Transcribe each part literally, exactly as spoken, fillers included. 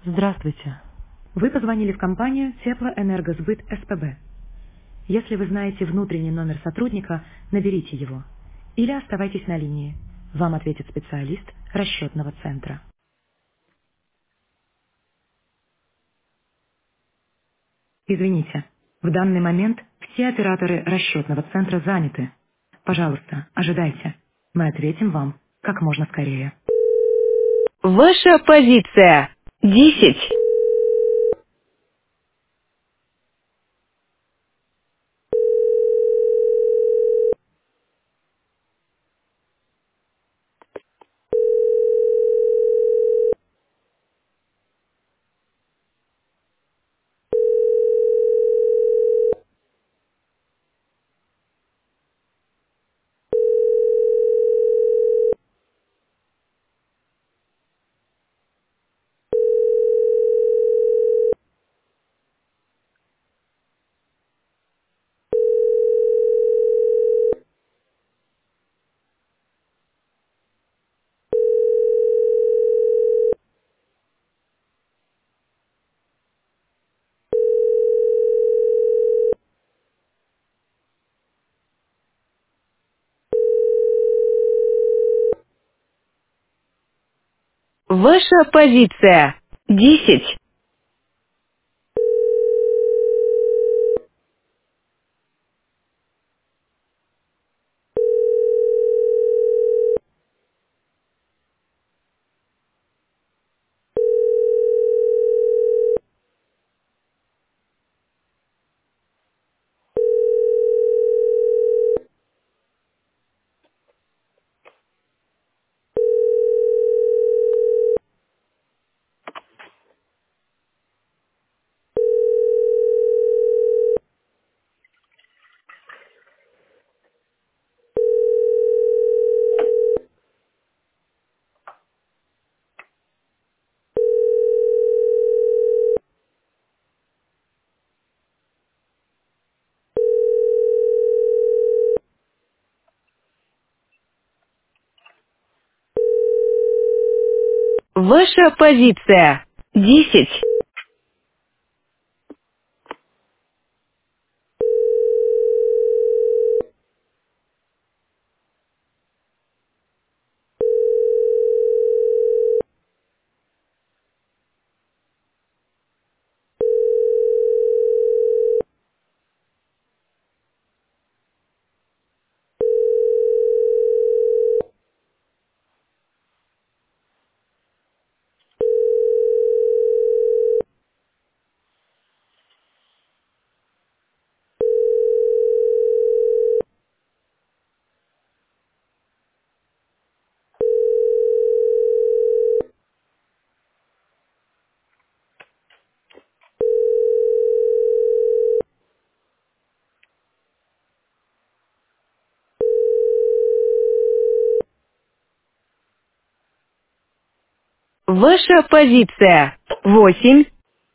Здравствуйте. Вы позвонили в компанию Теплоэнергосбыт СПБ. Если вы знаете внутренний номер сотрудника, наберите его. Или оставайтесь на линии. Вам ответит специалист расчетного центра. Извините, в данный момент все операторы расчетного центра заняты. Пожалуйста, ожидайте. Мы ответим вам как можно скорее. Ваша позиция. десять. Ваша позиция. десять. Ваша позиция. десять. Ваша позиция. восемь.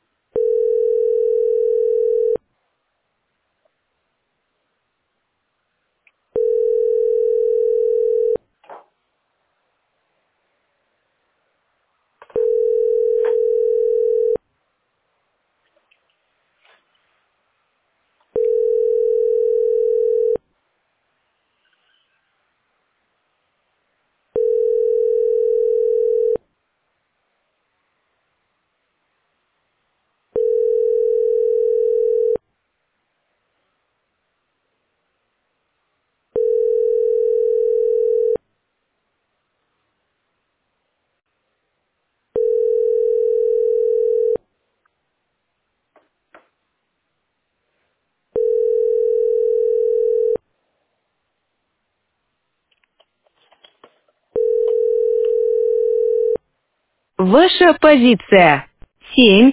Ваша позиция. семь.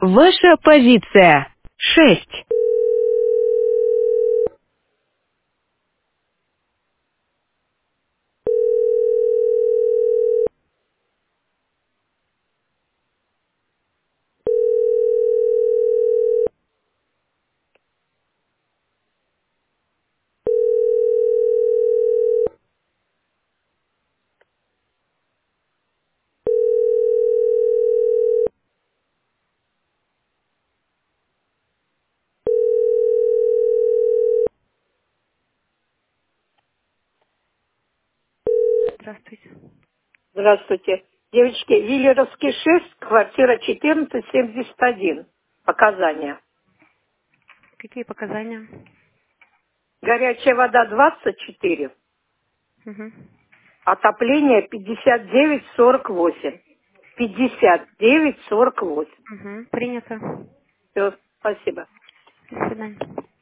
Ваша позиция. Шесть. Здравствуйте. Здравствуйте. Девочки, Виллеровский шесть, квартира четырнадцать семьдесят один. Показания. Какие показания? Горячая вода двадцать четыре, Угу. отопление пятьдесят девять сорок восемь. пятьдесят девять сорок восемь. Угу. Принято. Все, спасибо. До свидания.